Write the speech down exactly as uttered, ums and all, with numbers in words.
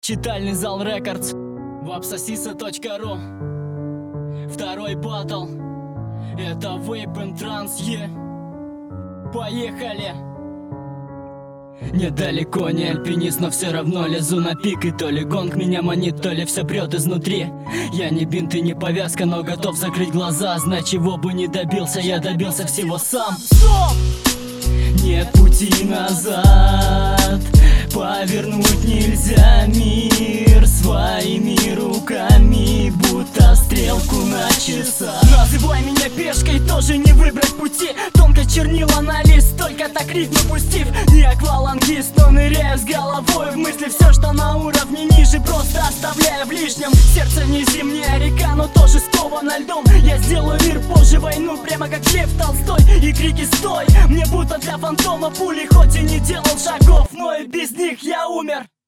Читальный зал Рекордс, вапсосиса точка ру. Второй батл, это Vape and Trance, е. Поехали! Недалеко не альпинист, но все равно лезу на пик. И то ли гонг меня манит, то ли все прет изнутри. Я не бинт и не повязка, но готов закрыть глаза. Знать, чего бы не добился, я добился всего сам. Стоп! Нет пути назад, повернуть нельзя мир своими руками, будто стрелку на часах. Называй меня пешкой, тоже не выбрать пути. Тонко чернила на лист, только так ритм опустив. Не аквалангист, но ныряю с головой в мысли. Все, что на уровне ниже, просто оставляя в лишнем. Сердце не зимняя река, но тоже сковано льдом. Я сделаю мир позже войну, прямо как Лев Толстой. И крики «стой!» мне будто для фантома пули, хоть и не делал шагов, но и без них я умер.